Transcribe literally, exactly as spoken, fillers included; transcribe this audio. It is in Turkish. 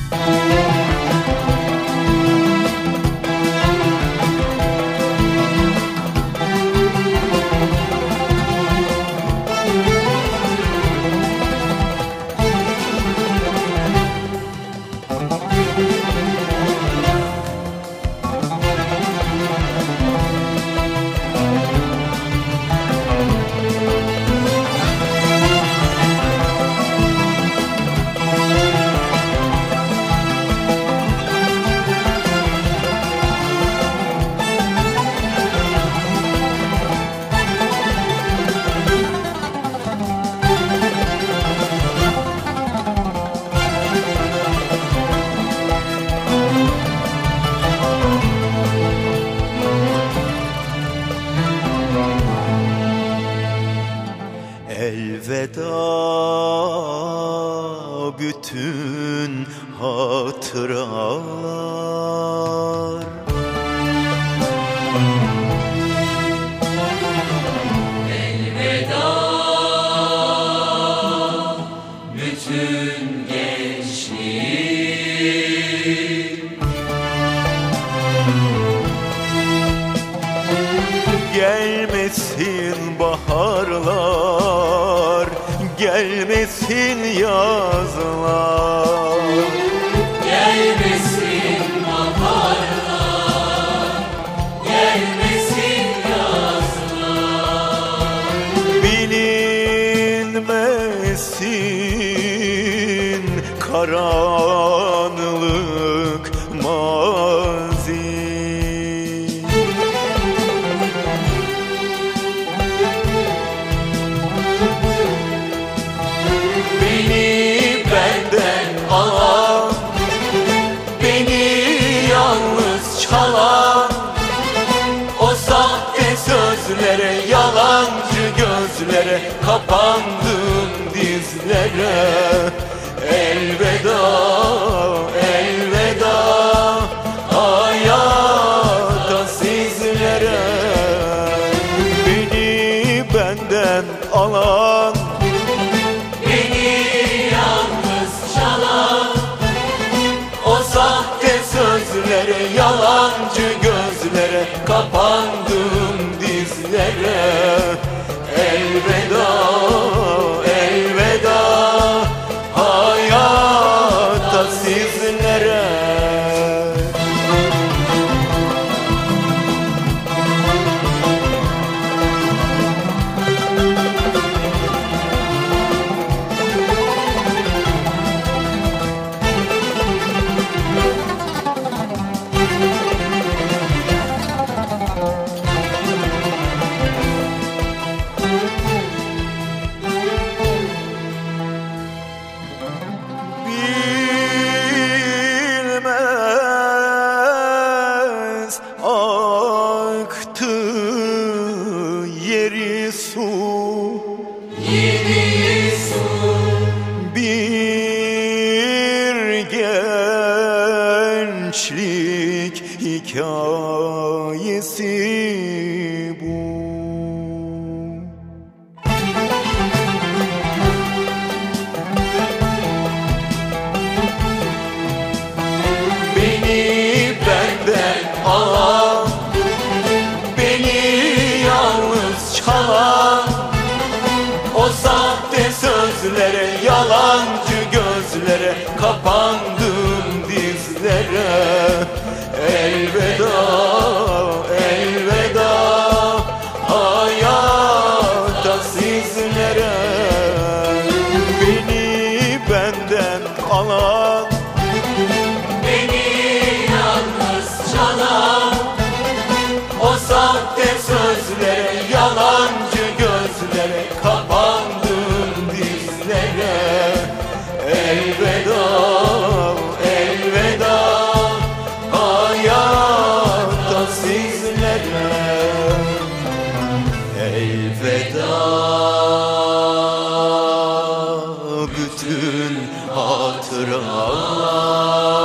Elveda bütün hatıralar, elveda bütün gençliğim. gelmesin baharlar, gelmesin yazlar, Gelmesin baharlar, gelmesin yazlar. bilinmesin karanlık mazi. Beni benden alan, beni yalnız çalan, o sahte sözlere, yalancı gözlere, kapandım dizlere. Elveda, elveda hayata sizlere. Beni benden alan, sözlere, yalancı gözlere, kapandım dizlere. Elveda, elveda hayata sizlere. Bilmez aktı yeri su, Yedi su, bir gençlik hikayesi bu. Beni benden alan, beni yalnız çalan, o sahte sözlere, yalancı gözlere, kapandım dizlere. Elveda, elveda hayata sizlere. Beni benden alan, beni yalnız çalan, o sahte sözlere, yalancı gözlere, kapandım dizlere. Elveda, elveda hayata sizlere. Elveda bütün hatıralar,